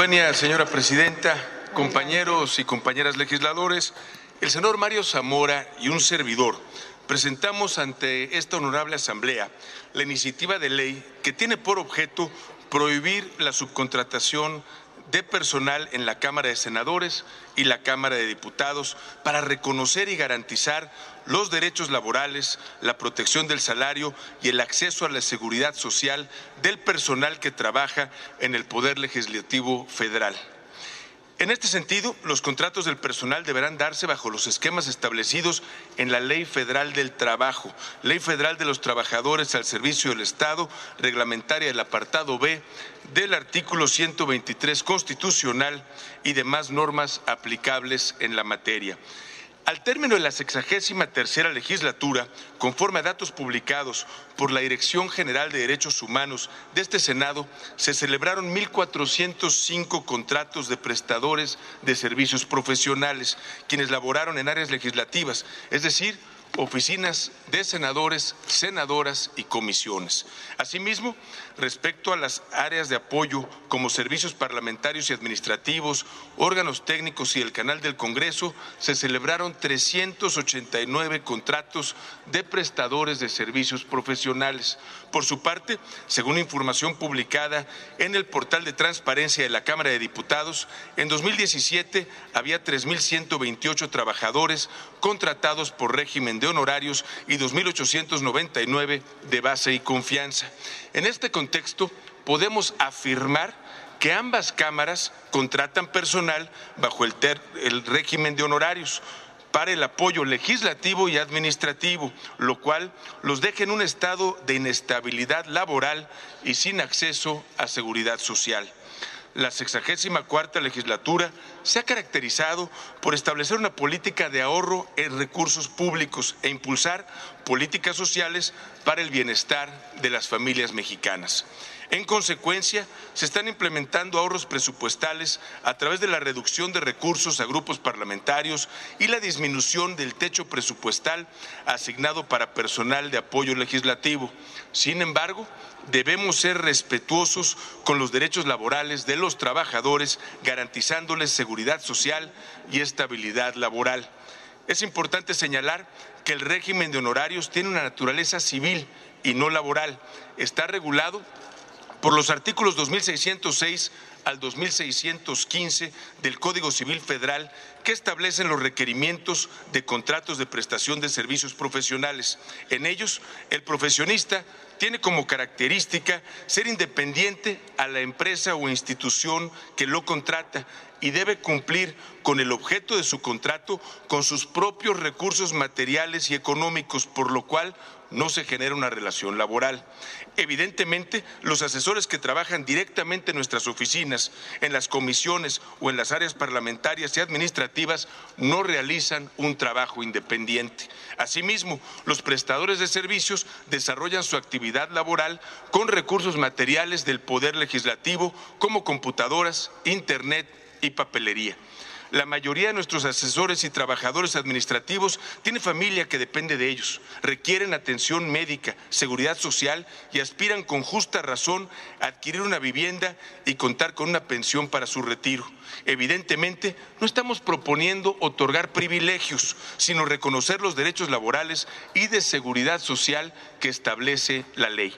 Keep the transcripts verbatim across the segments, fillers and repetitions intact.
Venia, señora presidenta, compañeros y compañeras legisladores, el senador Mario Zamora y un servidor presentamos ante esta honorable asamblea la iniciativa de ley que tiene por objeto prohibir la subcontratación de personal en la Cámara de Senadores y la Cámara de Diputados para reconocer y garantizar los derechos laborales, la protección del salario y el acceso a la seguridad social del personal que trabaja en el Poder Legislativo Federal. En este sentido, los contratos del personal deberán darse bajo los esquemas establecidos en la Ley Federal del Trabajo, Ley Federal de los Trabajadores al Servicio del Estado, reglamentaria del apartado B del artículo ciento veintitrés constitucional y demás normas aplicables en la materia. Al término de la sexagésima tercera legislatura, conforme a datos publicados por la Dirección General de Derechos Humanos de este Senado, se celebraron mil cuatrocientos cinco contratos de prestadores de servicios profesionales, quienes laboraron en áreas legislativas, es decir, oficinas de senadores, senadoras y comisiones. Asimismo, respecto a las áreas de apoyo como servicios parlamentarios y administrativos, órganos técnicos y el canal del Congreso, se celebraron trescientos ochenta y nueve contratos de prestadores de servicios profesionales. Por su parte, según información publicada en el portal de transparencia de la Cámara de Diputados, en dos mil diecisiete había tres mil ciento veintiocho trabajadores contratados por régimen de honorarios y dos mil ochocientos noventa y nueve de base y confianza. En este contexto, podemos afirmar que ambas cámaras contratan personal bajo el, ter, el régimen de honorarios para el apoyo legislativo y administrativo, lo cual los deja en un estado de inestabilidad laboral y sin acceso a seguridad social. La sexagésima cuarta legislatura se ha caracterizado por establecer una política de ahorro en recursos públicos e impulsar políticas sociales para el bienestar de las familias mexicanas. En consecuencia, se están implementando ahorros presupuestales a través de la reducción de recursos a grupos parlamentarios y la disminución del techo presupuestal asignado para personal de apoyo legislativo. Sin embargo, debemos ser respetuosos con los derechos laborales de los trabajadores, garantizándoles seguridad social y estabilidad laboral. Es importante señalar que el régimen de honorarios tiene una naturaleza civil y no laboral. Está regulado por los artículos dos mil seiscientos seis al dos mil seiscientos quince del Código Civil Federal, que establecen los requerimientos de contratos de prestación de servicios profesionales. En ellos, el profesionista tiene como característica ser independiente a la empresa o institución que lo contrata y debe cumplir con el objeto de su contrato con sus propios recursos materiales y económicos, por lo cual no se genera una relación laboral. Evidentemente, los asesores que trabajan directamente en nuestras oficinas, en las comisiones o en las áreas parlamentarias y administrativas no realizan un trabajo independiente. Asimismo, los prestadores de servicios desarrollan su actividad laboral con recursos materiales del Poder Legislativo como computadoras, internet y papelería. La mayoría de nuestros asesores y trabajadores administrativos tienen familia que depende de ellos, requieren atención médica, seguridad social y aspiran con justa razón a adquirir una vivienda y contar con una pensión para su retiro. Evidentemente, no estamos proponiendo otorgar privilegios, sino reconocer los derechos laborales y de seguridad social que establece la ley.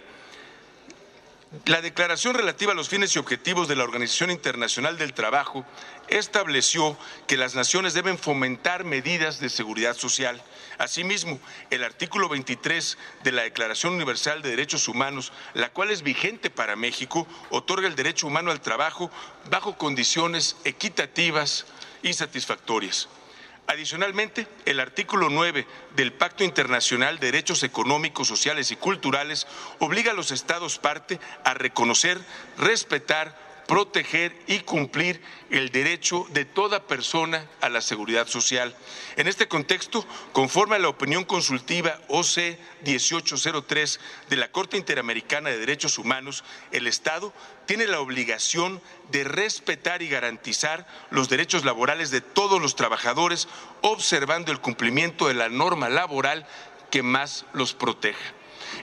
La declaración relativa a los fines y objetivos de la Organización Internacional del Trabajo estableció que las naciones deben fomentar medidas de seguridad social. Asimismo, el artículo veintitrés de la Declaración Universal de Derechos Humanos, la cual es vigente para México, otorga el derecho humano al trabajo bajo condiciones equitativas y satisfactorias. Adicionalmente, el artículo nueve del Pacto Internacional de Derechos Económicos, Sociales y Culturales obliga a los Estados parte a reconocer, respetar, proteger y cumplir el derecho de toda persona a la seguridad social. En este contexto, conforme a la opinión consultiva O C dieciocho cero tres de la Corte Interamericana de Derechos Humanos, el Estado tiene la obligación de respetar y garantizar los derechos laborales de todos los trabajadores, observando el cumplimiento de la norma laboral que más los proteja.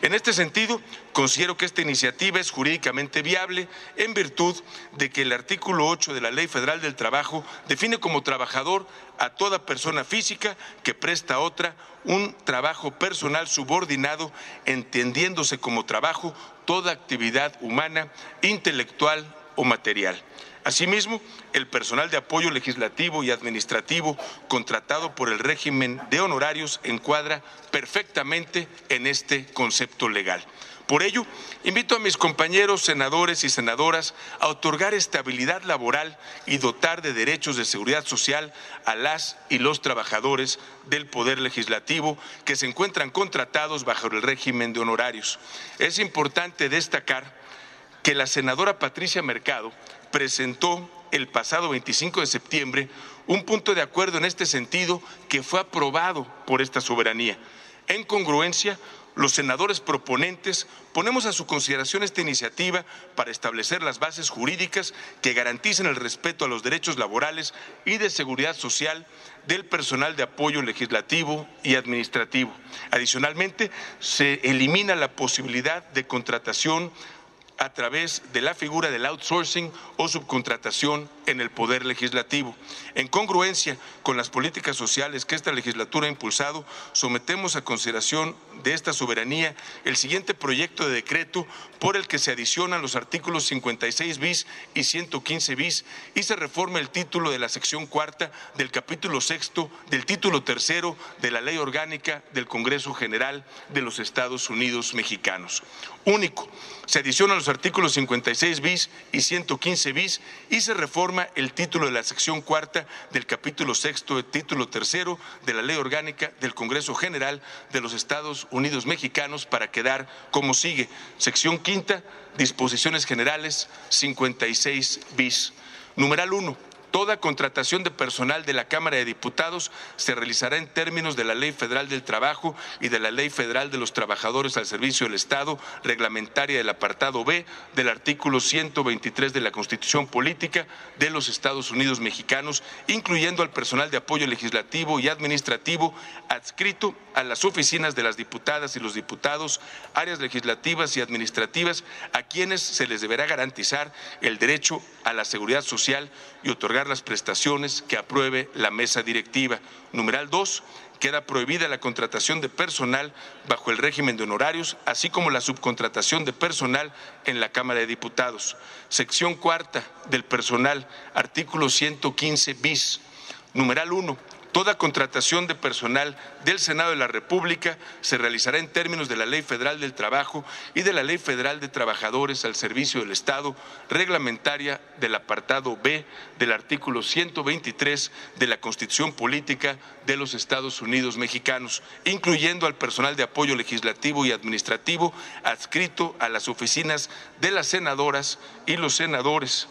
En este sentido, considero que esta iniciativa es jurídicamente viable en virtud de que el artículo ocho de la Ley Federal del Trabajo define como trabajador a toda persona física que presta a otra un trabajo personal subordinado, entendiéndose como trabajo toda actividad humana, intelectual o material. Asimismo, el personal de apoyo legislativo y administrativo contratado por el régimen de honorarios encuadra perfectamente en este concepto legal. Por ello, invito a mis compañeros senadores y senadoras a otorgar estabilidad laboral y dotar de derechos de seguridad social a las y los trabajadores del Poder Legislativo que se encuentran contratados bajo el régimen de honorarios. Es importante destacar que la senadora Patricia Mercado presentó el pasado veinticinco de septiembre un punto de acuerdo en este sentido que fue aprobado por esta soberanía. En congruencia, los senadores proponentes ponemos a su consideración esta iniciativa para establecer las bases jurídicas que garanticen el respeto a los derechos laborales y de seguridad social del personal de apoyo legislativo y administrativo. Adicionalmente, se elimina la posibilidad de contratación a través de la figura del outsourcing o subcontratación en el Poder Legislativo. En congruencia con las políticas sociales que esta legislatura ha impulsado, sometemos a consideración de esta soberanía el siguiente proyecto de decreto por el que se adicionan los artículos cincuenta y seis bis y ciento quince bis y se reforma el título de la sección cuarta del capítulo sexto del título tercero de la Ley Orgánica del Congreso General de los Estados Unidos Mexicanos. Único, se adicionan los artículos cincuenta y seis bis y ciento quince bis y se reforma el título de la sección cuarta del capítulo sexto del título tercero de la Ley Orgánica del Congreso General de los Estados Unidos Mexicanos para quedar como sigue. Sección quinta, disposiciones generales, cincuenta y seis bis. Numeral uno. Toda contratación de personal de la Cámara de Diputados se realizará en términos de la Ley Federal del Trabajo y de la Ley Federal de los Trabajadores al Servicio del Estado, reglamentaria del apartado B del artículo ciento veintitrés de la Constitución Política de los Estados Unidos Mexicanos, incluyendo al personal de apoyo legislativo y administrativo adscrito a las oficinas de las diputadas y los diputados, áreas legislativas y administrativas, a quienes se les deberá garantizar el derecho a la seguridad social y otorgar las prestaciones que apruebe la mesa directiva. Numeral dos. Queda prohibida la contratación de personal bajo el régimen de honorarios, así como la subcontratación de personal en la Cámara de Diputados. Sección cuarta del personal, artículo ciento quince bis. Numeral uno. Toda contratación de personal del Senado de la República se realizará en términos de la Ley Federal del Trabajo y de la Ley Federal de Trabajadores al Servicio del Estado, reglamentaria del apartado B del artículo ciento veintitrés de la Constitución Política de los Estados Unidos Mexicanos, incluyendo al personal de apoyo legislativo y administrativo adscrito a las oficinas de las senadoras y los senadores,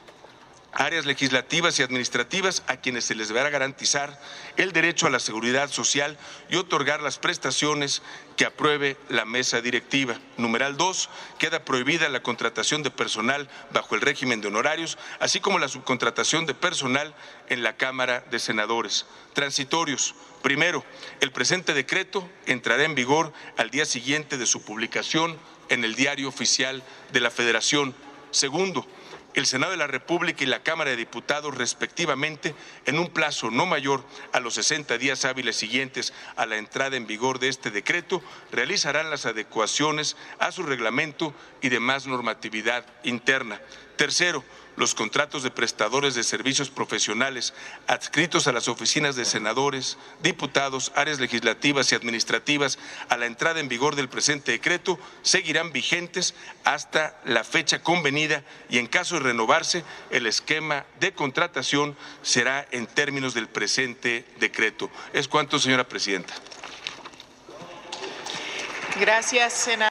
áreas legislativas y administrativas a quienes se les deberá garantizar el derecho a la seguridad social y otorgar las prestaciones que apruebe la mesa directiva. Numeral dos. Queda prohibida la contratación de personal bajo el régimen de honorarios, así como la subcontratación de personal en la Cámara de Senadores. Transitorios. Primero, el presente decreto entrará en vigor al día siguiente de su publicación en el Diario Oficial de la Federación. Segundo, el Senado de la República y la Cámara de Diputados, respectivamente, en un plazo no mayor a los sesenta días hábiles siguientes a la entrada en vigor de este decreto, realizarán las adecuaciones a su reglamento y demás normatividad interna. Tercero, los contratos de prestadores de servicios profesionales adscritos a las oficinas de senadores, diputados, áreas legislativas y administrativas a la entrada en vigor del presente decreto seguirán vigentes hasta la fecha convenida y en caso de renovarse el esquema de contratación será en términos del presente decreto. Es cuanto, señora presidenta. Gracias, senador.